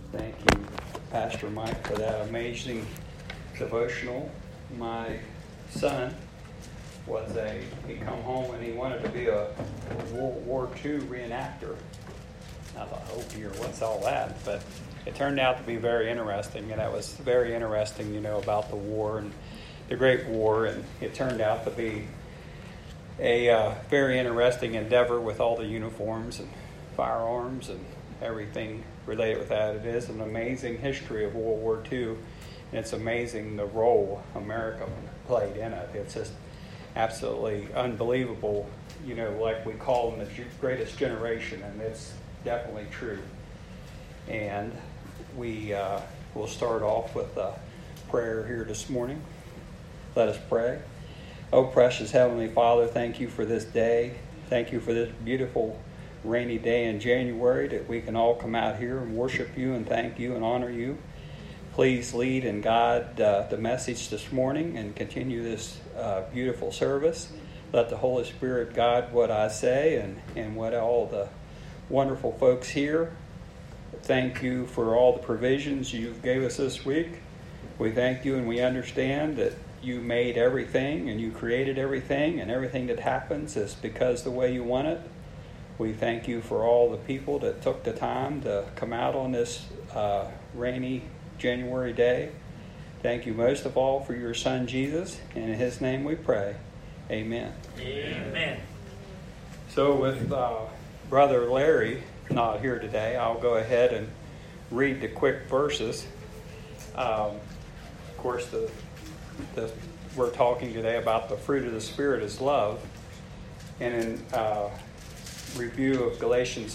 Thank you, Pastor Mike, for that amazing devotional. My son he come home and he wanted to be a World War II reenactor. I thought, oh dear, what's all that? But it turned out to be very interesting, and that was very interesting, about the war and the Great War, and it turned out to be a very interesting endeavor with all the uniforms and firearms and everything related with that. It is an amazing history of World War II, and it's amazing the role America played in it. It's just absolutely unbelievable, like we call them the greatest generation, and it's definitely true. And we will start off with a prayer here this morning. Let us pray. Oh, precious Heavenly Father, thank you for this day. Thank you for this beautiful rainy day in January that we can all come out here and worship you and thank you and honor you. Please lead and guide the message this morning and continue this beautiful service. Let the Holy Spirit guide what I say and what all the wonderful folks here. Thank you for all the provisions you gave us this week. We thank you and we understand that you made everything and you created everything, and everything that happens is because the way you want it. We thank you for all the people that took the time to come out on this rainy January day. Thank you most of all for your Son Jesus, and in His name we pray. Amen. Amen. So with Brother Larry not here today, I'll go ahead and read the quick verses. Of course, we're talking today about the fruit of the Spirit is love. And in review of Galatians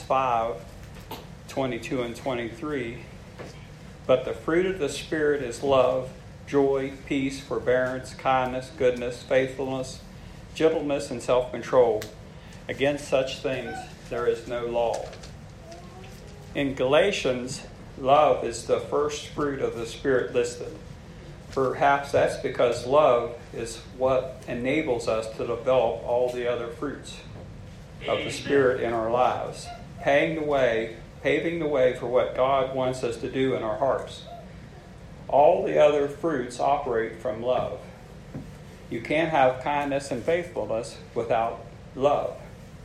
5:22 and 23, but the fruit of the Spirit is love, joy, peace, forbearance, kindness, goodness, faithfulness, gentleness, and self-control. Against such things there is no law. In Galatians, love is the first fruit of the Spirit listed. Perhaps that's because love is what enables us to develop all the other fruits of the Spirit in our lives, paving the way for what God wants us to do in our hearts. All the other fruits operate from love. You can't have kindness and faithfulness without love.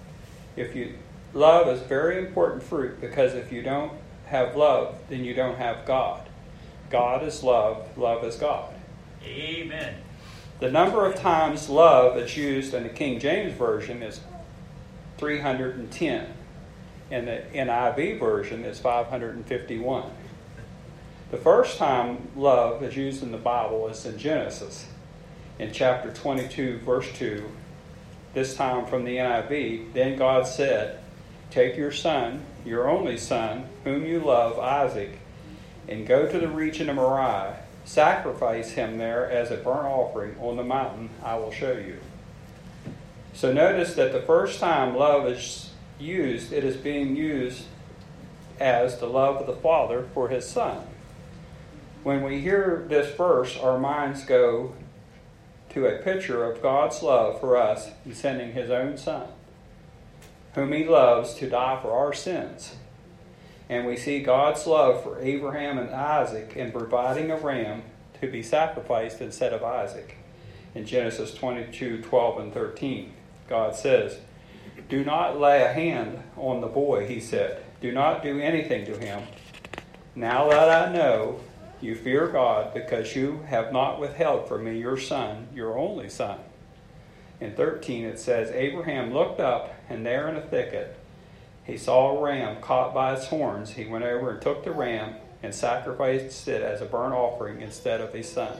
Love is a very important fruit, because if you don't have love, then you don't have God. God is love. Love is God. Amen. The number of times love is used in the King James Version is 310. And the NIV version is 551. The first time love is used in the Bible is in Genesis, in chapter 22, verse 2. This time from the NIV, then God said, take your son, your only son, whom you love, Isaac, and go to the region of Moriah. Sacrifice him there as a burnt offering on the mountain I will show you. So notice that the first time love is used, it is being used as the love of the Father for His Son. When we hear this verse, our minds go to a picture of God's love for us in sending His own Son, whom He loves, to die for our sins. And we see God's love for Abraham and Isaac in providing a ram to be sacrificed instead of Isaac. In Genesis 22:12 and 13, God says, do not lay a hand on the boy, He said. Do not do anything to him. Now that I know you fear God, because you have not withheld from me your son, your only son. In 13 it says, Abraham looked up, and there in a thicket he saw a ram caught by its horns. He went over and took the ram and sacrificed it as a burnt offering instead of his son.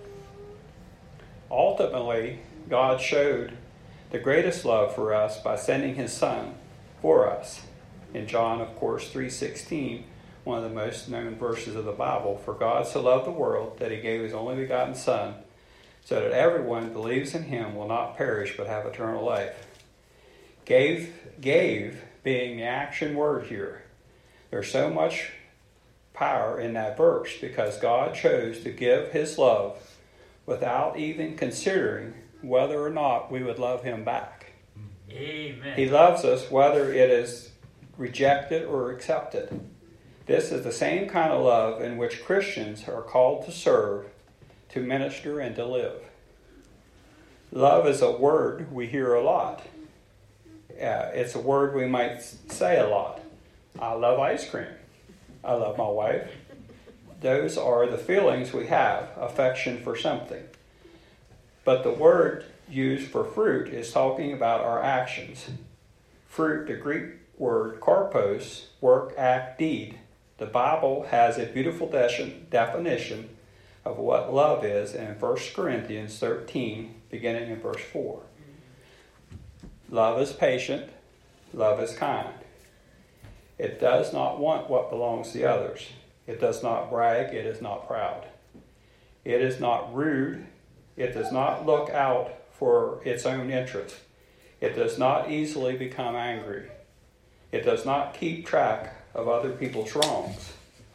Ultimately, God showed the greatest love for us by sending His Son for us. In John, of course, 3:16, one of the most known verses of the Bible, for God so loved the world that He gave His only begotten Son, so that everyone who believes in Him will not perish but have eternal life. Gave being the action word here. There's so much power in that verse, because God chose to give His love without even considering whether or not we would love Him back. Amen. He loves us whether it is rejected or accepted. This is the same kind of love in which Christians are called to serve, to minister, and to live. Love is a word we hear a lot. It's a word we might say a lot. I love ice cream. I love my wife. Those are the feelings we have, affection for something. But the word used for fruit is talking about our actions. Fruit, the Greek word karpos, work, act, deed. The Bible has a beautiful definition of what love is in 1 Corinthians 13, beginning in verse 4. Love is patient. Love is kind. It does not want what belongs to others. It does not brag. It is not proud. It is not rude. It does not look out for its own interest. It does not easily become angry. It does not keep track of other people's wrongs.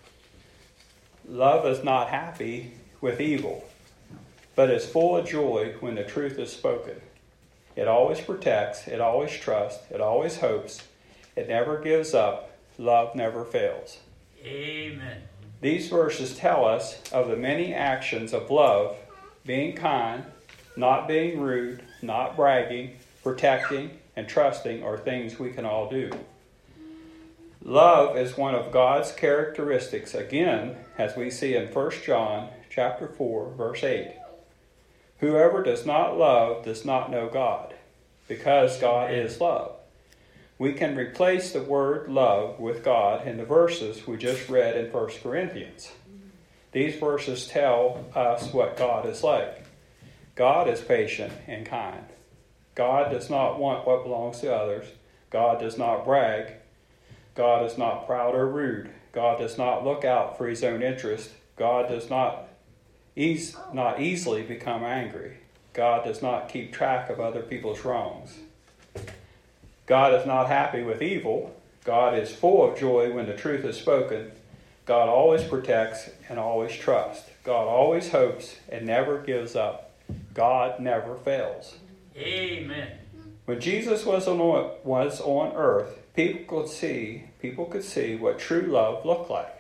Love is not happy with evil, but is full of joy when the truth is spoken. It always protects, it always trusts, it always hopes, it never gives up, love never fails. Amen. These verses tell us of the many actions of love: being kind, not being rude, not bragging, protecting, and trusting are things we can all do. Love is one of God's characteristics, again, as we see in 1 John chapter 4, verse 8. Whoever does not love does not know God, because God is love. We can replace the word love with God in the verses we just read in 1 Corinthians. These verses tell us what God is like. God is patient and kind. God does not want what belongs to others. God does not brag. God is not proud or rude. God does not look out for his own interest. God does not easily become angry. God does not keep track of other people's wrongs. God is not happy with evil. God is full of joy when the truth is spoken. God always protects and always trusts. God always hopes and never gives up. God never fails. Amen. When Jesus was on earth, people could see what true love looked like.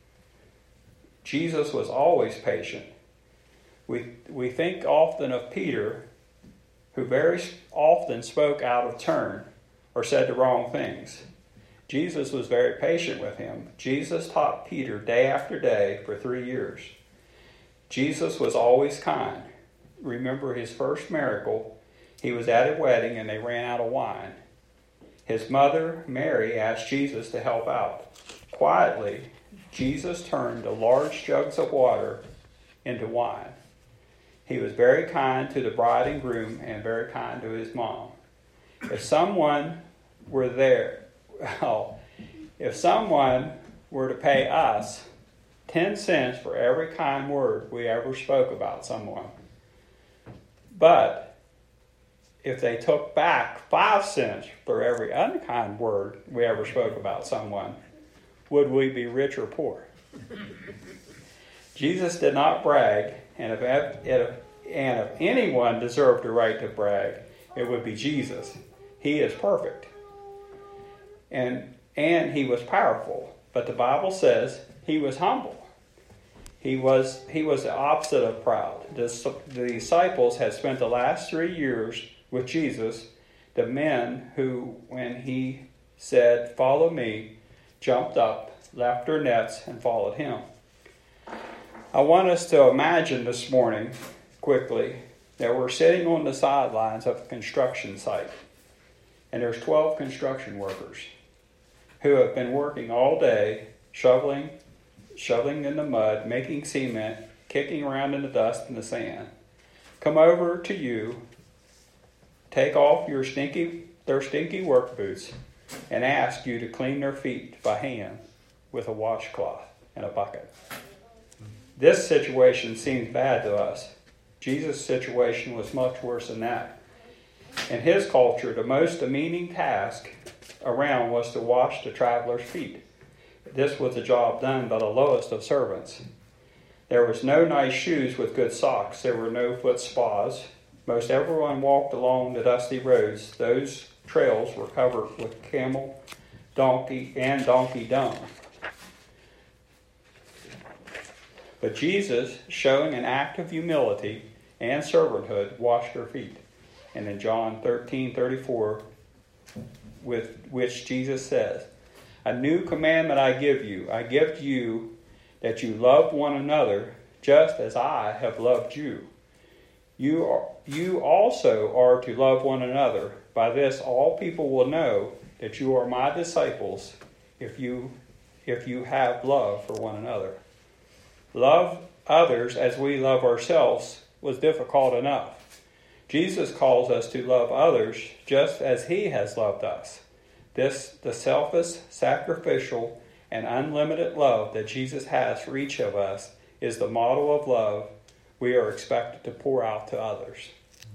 Jesus was always patient. We think often of Peter, who very often spoke out of turn or said the wrong things. Jesus was very patient with him. Jesus taught Peter day after day for 3 years. Jesus was always kind. Remember his first miracle. He was at a wedding and they ran out of wine. His mother, Mary, asked Jesus to help out. Quietly, Jesus turned the large jugs of water into wine. He was very kind to the bride and groom and very kind to his mom. If someone were to pay us 10 cents for every kind word we ever spoke about someone, but if they took back 5 cents for every unkind word we ever spoke about someone, would we be rich or poor? Jesus did not brag, and if anyone deserved the right to brag, it would be Jesus. He is perfect. And he was powerful. But the Bible says he was humble. He was the opposite of proud. The disciples had spent the last 3 years with Jesus, the men who, when he said, "Follow me," jumped up, left their nets, and followed him. I want us to imagine this morning, quickly, that we're sitting on the sidelines of a construction site, and there's 12 construction workers who have been working all day, shoveling in the mud, making cement, kicking around in the dust and the sand. Come over to you, take off their stinky work boots, and ask you to clean their feet by hand with a washcloth and a bucket. This situation seems bad to us. Jesus' situation was much worse than that. In his culture, the most demeaning task around was to wash the traveler's feet. This was a job done by the lowest of servants. There was no nice shoes with good socks. There were no foot spas. Most everyone walked along the dusty roads. Those trails were covered with camel, donkey dung. But Jesus, showing an act of humility and servanthood, washed her feet. And in John 13:34, with which Jesus says, "A new commandment I give you that you love one another, just as I have loved you. You also are to love one another. By this all people will know that you are my disciples, if you have love for one another." Love others as we love ourselves was difficult enough. Jesus calls us to love others just as he has loved us. The selfless, sacrificial, and unlimited love that Jesus has for each of us is the model of love we are expected to pour out to others.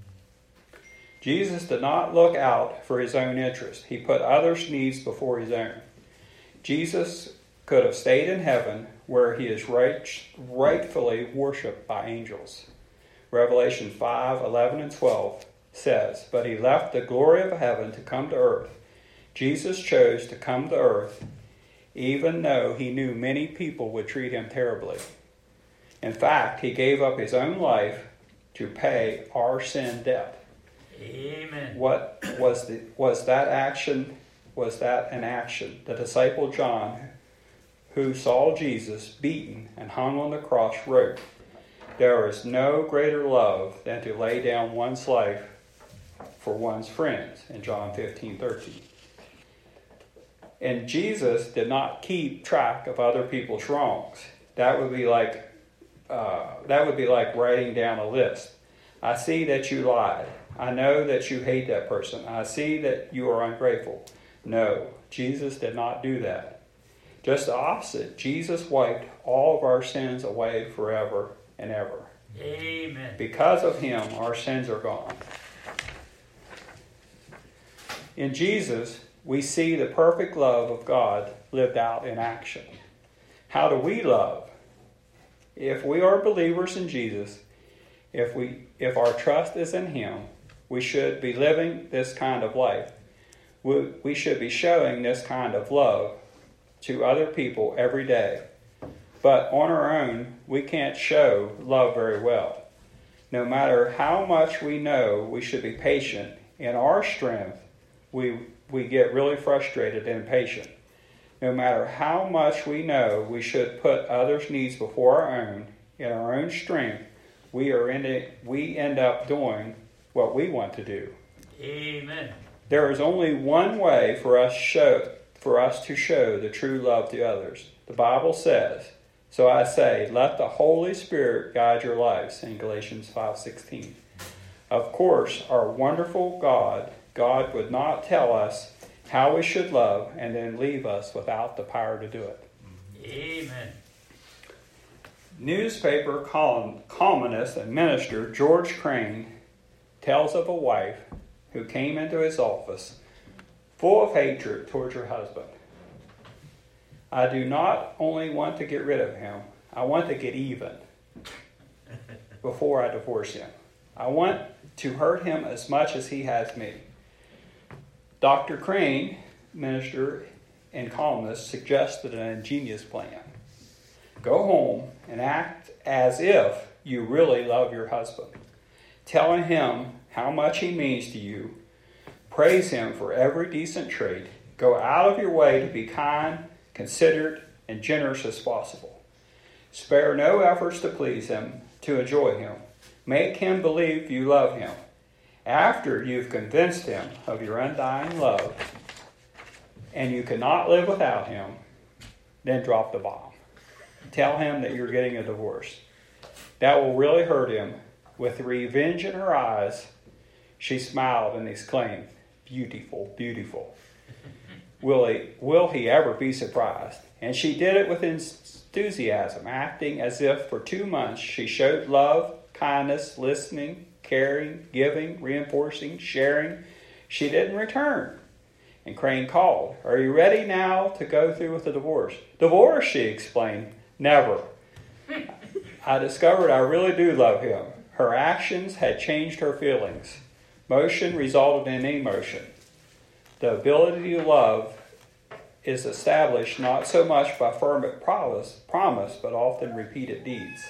Jesus did not look out for his own interest. He put others' needs before his own. Jesus could have stayed in heaven, where he is rightfully worshipped by angels. Revelation 5:11 and 12 says, "But he left the glory of heaven to come to earth." Jesus chose to come to earth, even though he knew many people would treat him terribly. In fact, he gave up his own life to pay our sin debt. Amen. What was that action? Was that an action? The disciple John, who saw Jesus beaten and hung on the cross, wrote, "There is no greater love than to lay down one's life for one's friends," in John 15:13. And Jesus did not keep track of other people's wrongs. That would be like writing down a list. "I see that you lied. I know that you hate that person. I see that you are ungrateful." No, Jesus did not do that. Just the opposite. Jesus wiped all of our sins away forever and ever. Amen. Because of him, our sins are gone. In Jesus, we see the perfect love of God lived out in action. How do we love? If we are believers in Jesus, if our trust is in him, we should be living this kind of life. We should be showing this kind of love to other people every day. But on our own, we can't show love very well. No matter how much we know we should be patient, in our strength, we get really frustrated and impatient. No matter how much we know we should put others' needs before our own, in our own strength, we end up doing what we want to do. Amen. There is only one way for us to show the true love to others. The Bible says, "So I say, let the Holy Spirit guide your lives," in Galatians 5:16. Of course, our wonderful God would not tell us how we should love and then leave us without the power to do it. Amen. Newspaper columnist and minister George Crane tells of a wife who came into his office full of hatred towards her husband. "I do not only want to get rid of him, I want to get even before I divorce him. I want to hurt him as much as he has me." Dr. Crane, minister and columnist, suggested an ingenious plan. Go home and act as if you really love your husband. Tell him how much he means to you. Praise him for every decent trait. Go out of your way to be kind, considerate, and generous as possible. Spare no efforts to please him, to enjoy him. Make him believe you love him. After you've convinced him of your undying love and you cannot live without him, then drop the bomb. Tell him that you're getting a divorce. That will really hurt him. With revenge in her eyes, she smiled and exclaimed, "Beautiful, beautiful." Will he ever be surprised? And she did it with enthusiasm, acting as if for 2 months she showed love, kindness, listening, caring, giving, reinforcing, sharing. She didn't return. And Crane called, "Are you ready now to go through with the divorce?" "Divorce?" she explained. "Never. I discovered I really do love him." Her actions had changed her feelings. Motion resulted in emotion. The ability to love is established not so much by firm promise, but often repeated deeds.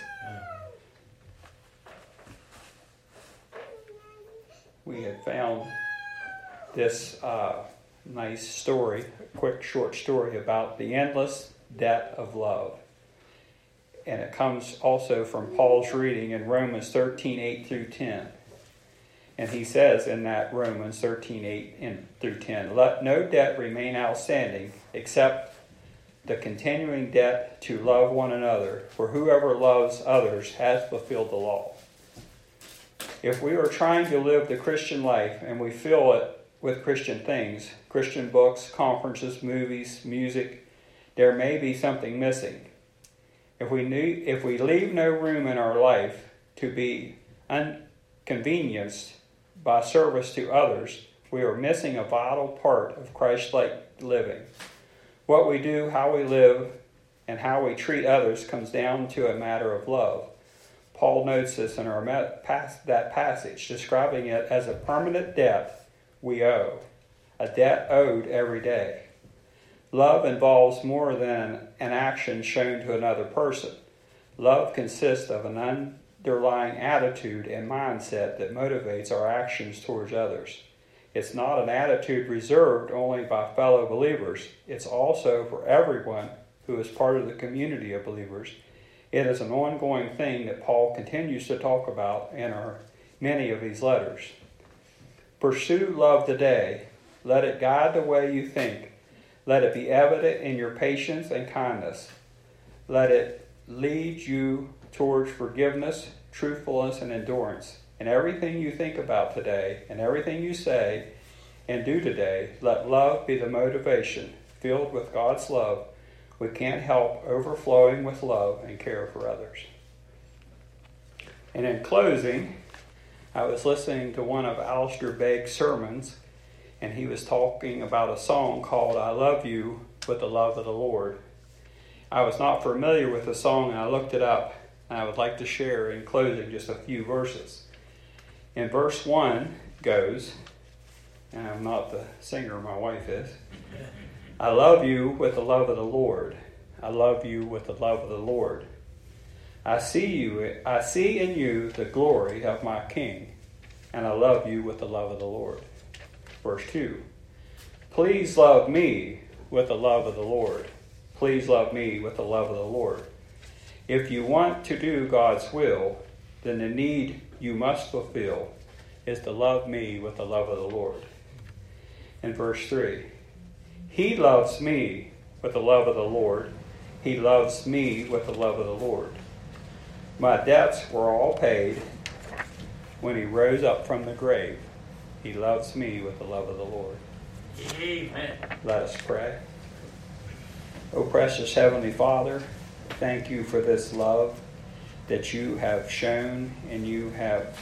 We had found this nice story, a quick short story about the endless debt of love. And it comes also from Paul's reading in Romans 13, 8 through 10. And he says in that Romans 13, 8 through 10, let no debt remain outstanding except the continuing debt to love one another, for whoever loves others has fulfilled the law. If we are trying to live the Christian life and we fill it with Christian things, Christian books, conferences, movies, music, there may be something missing. If we leave no room in our life to be inconvenienced by service to others, we are missing a vital part of Christ-like living. What we do, how we live, and how we treat others comes down to a matter of love. Paul notes this in that passage, describing it as a permanent debt we owe, a debt owed every day. Love involves more than an action shown to another person. Love consists of an underlying attitude and mindset that motivates our actions towards others. It's not an attitude reserved only by fellow believers. It's also for everyone who is part of the community of believers. It is an ongoing thing that Paul continues to talk about in many of these letters. Pursue love today. Let it guide the way you think. Let it be evident in your patience and kindness. Let it lead you towards forgiveness, truthfulness, and endurance. In everything you think about today, and everything you say and do today, let love be the motivation. Filled with God's love, we can't help overflowing with love and care for others. And in closing, I was listening to one of Alistair Begg's sermons, and he was talking about a song called I Love You with the Love of the Lord. I was not familiar with the song, and I looked it up, and I would like to share in closing just a few verses. In verse 1 goes, and I'm not the singer, my wife is, I love you with the love of the Lord. I love you with the love of the Lord. I see in you the glory of my King, and I love you with the love of the Lord. Verse 2, please love me with the love of the Lord. Please love me with the love of the Lord. If you want to do God's will, then the need you must fulfill is to love me with the love of the Lord. In verse 3, he loves me with the love of the Lord. He loves me with the love of the Lord. My debts were all paid when he rose up from the grave. He loves me with the love of the Lord. Amen. Let us pray. Oh, precious Heavenly Father, thank you for this love that you have shown, and you have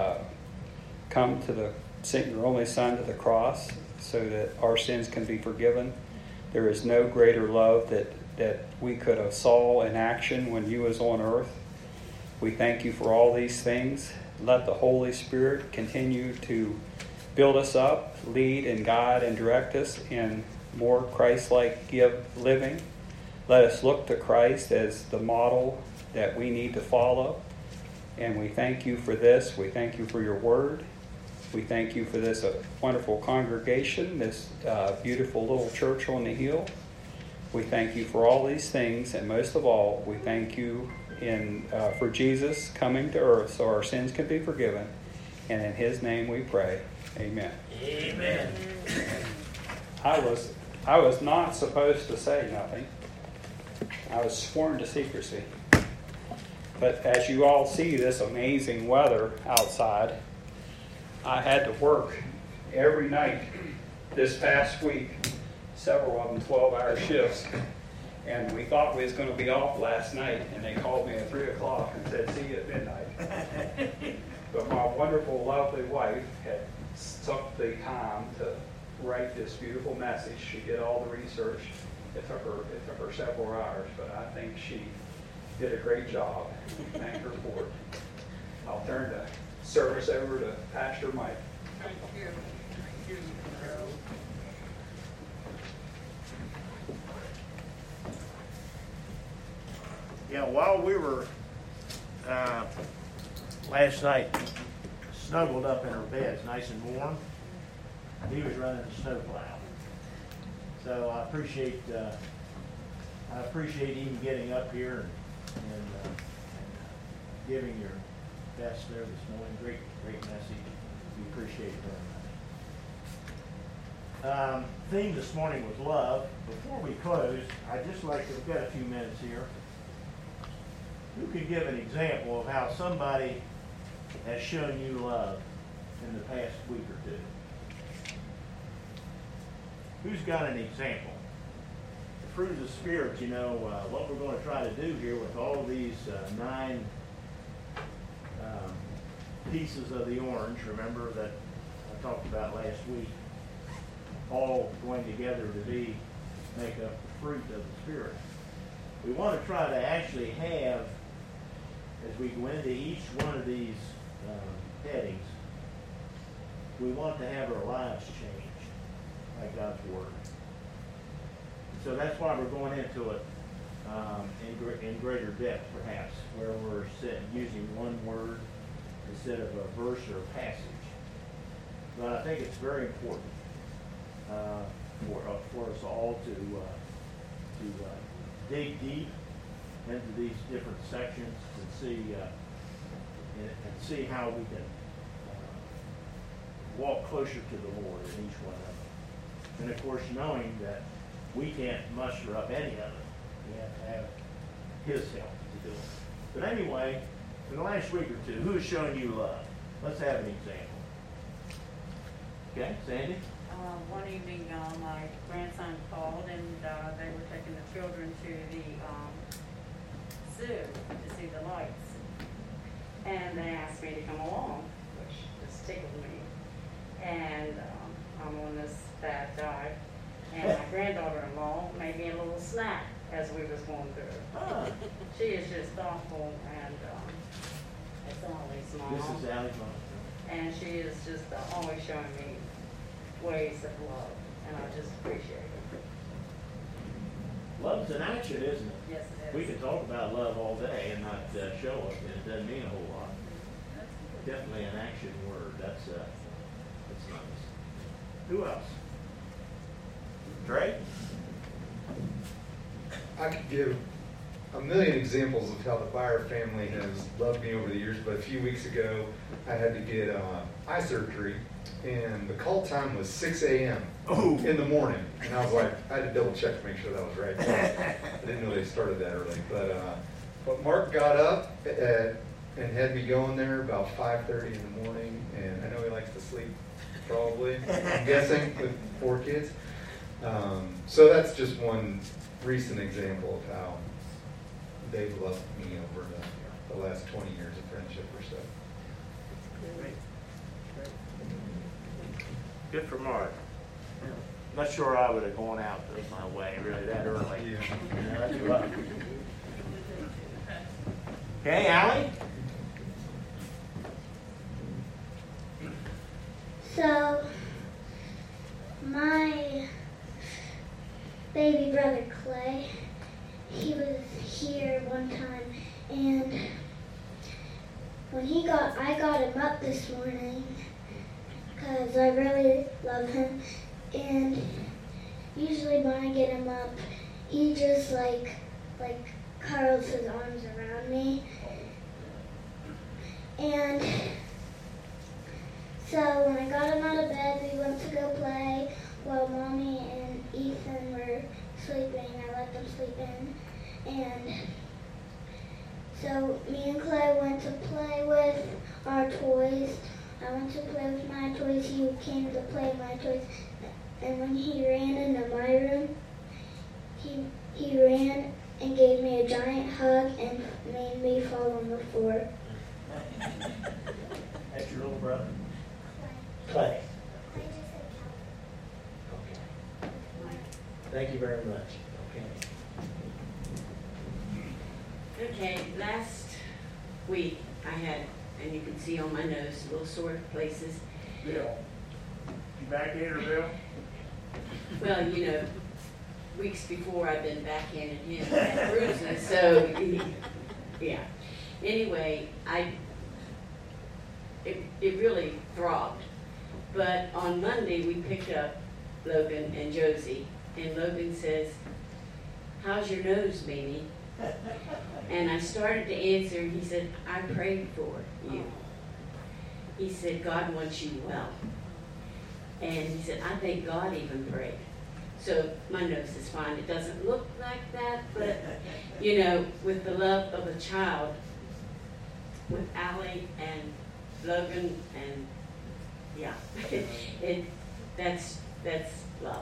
come to sent your only Son to the cross so that our sins can be forgiven. There is no greater love that we could have saw in action when you was on earth. We thank you for all these things. Let the Holy Spirit continue to build us up, lead and guide and direct us in more Christ-like living. Let us look to Christ as the model that we need to follow. And we thank you for this. We thank you for your word. We thank you for this wonderful congregation, this beautiful little church on the hill. We thank you for all these things, and most of all, we thank you for Jesus coming to earth so our sins can be forgiven. And in his name we pray. Amen. Amen. I was not supposed to say nothing. I was sworn to secrecy. But as you all see this amazing weather outside, I had to work every night this past week, several of them 12-hour shifts. And we thought we was going to be off last night, and they called me at 3 o'clock and said, see you at midnight. But my wonderful, lovely wife had took the time to write this beautiful message. She did all the research. It took her several hours, but I think she did a great job. Thank her for it. I'll turn the service over to Pastor Mike. Thank you. Yeah, while we were last night snuggled up in our beds, nice and warm, he was running the snowplow. So I appreciate him getting up here and giving your best there this morning. Great message. We appreciate it very much. Theme this morning was love. Before we close, I'd just like to, we've got a few minutes here. Who could give an example of how somebody has shown you love in the past week or two? Who's got an example? The fruit of the Spirit, what we're going to try to do here with all these 9 pieces of the orange, remember that I talked about last week, all going together to make up the fruit of the Spirit. We want to try to actually have, as we go into each one of these headings, we want to have our lives changed by God's Word. So that's why we're going into it in greater depth, perhaps, where we're using one word instead of a verse or a passage. But I think it's very important for us all to dig deep into these different sections and see how we can walk closer to the Lord in each one of them. And of course, knowing that we can't muster up any of it. We have to have His help to do it. But anyway, in the last week or two, who has shown you love? Let's have an example. Okay, Sandy? One evening, my grandson called, and they were taking the children to the zoo to see the lights. And they asked me to come along, which just tickled me. And I'm on this bad diet. And my granddaughter-in-law made me a little snack as we was going through. She is just thoughtful, and it's Ollie's mom. This is Allie's mom. And she is just always showing me ways of love, and I just appreciate it. Love's an action, isn't it? Yes, it is. We can talk about love all day and not show it, and it doesn't mean a whole lot. Definitely an action word. That's nice. Who else? Trey? I could give a million examples of how the Byer family has loved me over the years, but a few weeks ago I had to get eye surgery, and the call time was 6 a.m. in the morning, and I was like, I had to double check to make sure that was right. I didn't know they started that early, but Mark got up and had me going there about 5:30 in the morning, and I know he likes to sleep, probably, I'm guessing, with 4 kids. So that's just one recent example of how they've loved me over the last 20 years of friendship or so. Great. Good for Mark. Not sure I would have gone out my way really that early. Yeah. That's rough. Okay, Allie? So, my baby brother Clay, he was here one time, and when I got him up this morning because I really love him, and usually when I get him up, he just like curls his arms around me, and so when I got him out of bed, we went to go play while Mommy and Ethan were sleeping. I let them sleep in. And so me and Clay went to play with our toys. I went to play with my toys. He came to play with my toys. And when he ran into my room, he ran and gave me a giant hug and made me fall on the floor. That's your little brother? Clay. Okay. Thank you very much. Okay, last week I had, and you can see on my nose, little sore places. Bill. You back in, Bill? Well, weeks before I've been backhanding him at bruises, so, yeah. Anyway, it really throbbed. But on Monday, we picked up Logan and Josie, and Logan says, "How's your nose, Mimi?" And I started to answer, and he said, "I prayed for you." He said, "God wants you well." And he said, "I think God even prayed." So my nose is fine. It doesn't look like that, but, you know, with the love of a child, with Allie and Logan, and yeah, that's love.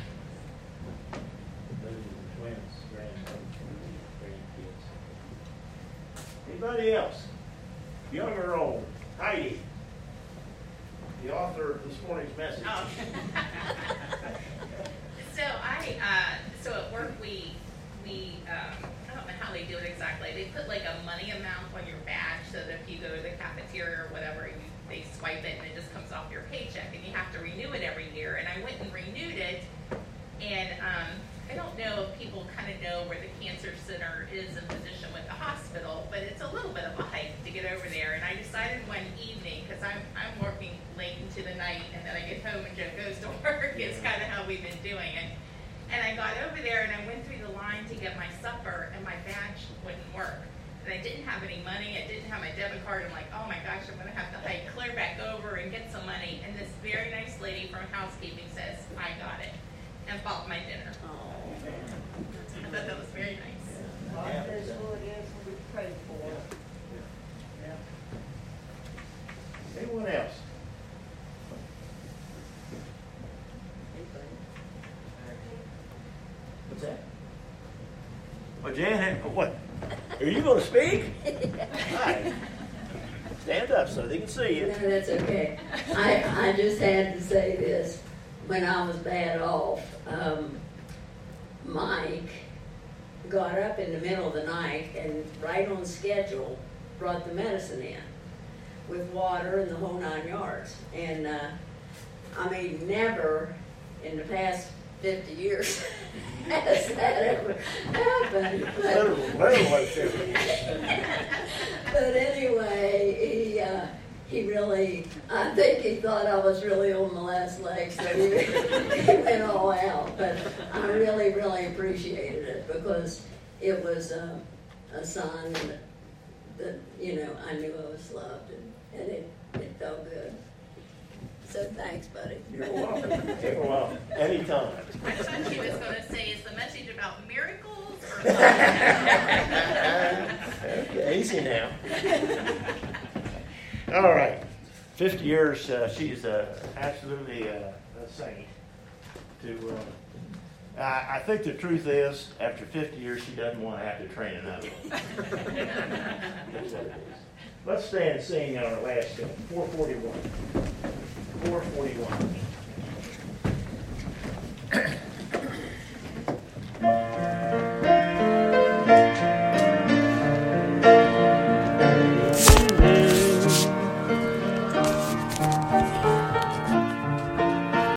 Those are the twins, grandkids. Anybody else? Young or old? Heidi, the author of this morning's message. Oh. So at work we I don't know how they do it exactly. They put like a money amount on your badge so that if you go to the cafeteria or whatever, they swipe it and it just comes off your paycheck, and you have to renew it every year. And I went and renewed it, and I don't know if people kind of know where the cancer center is in position with the hospital, but it's a little bit of a hike to get over there. And I decided one evening, because I'm working late into the night, and then I get home and Joe goes to work. It's kind of how we've been doing it. And I got over there and I went through the line to get my supper, and my badge wouldn't work. And I didn't have any money. I didn't have my debit card. I'm like, oh my gosh, I'm going to have to hike clear back over and get some money. And this very nice lady from housekeeping says, "I got it," and bought my dinner. I thought that was very nice. God knows who it is we pray for. Anyone else? What's that? Well, Jan, what? Are you going to speak? Hi. Stand up so they can see you. No, that's okay. I just had to say this. When I was bad off, Mike got up in the middle of the night and right on schedule brought the medicine in with water and the whole 9 yards. And I mean, never in the past 50 years has that ever happened. But anyway, he really, I think he thought I was really on my last leg, so he went all out. But I really, really appreciated it because it was a sign that, you know, I knew I was loved, and it felt good. So thanks, buddy. You're welcome. You're welcome. Anytime. I thought she was going to say, is the message about miracles or Okay, easy now. All right. 50 years, she's absolutely a saint. I think the truth is, after 50 years, she doesn't want to have to train another one. That's what it is. Let's stand and sing our last 441. 441.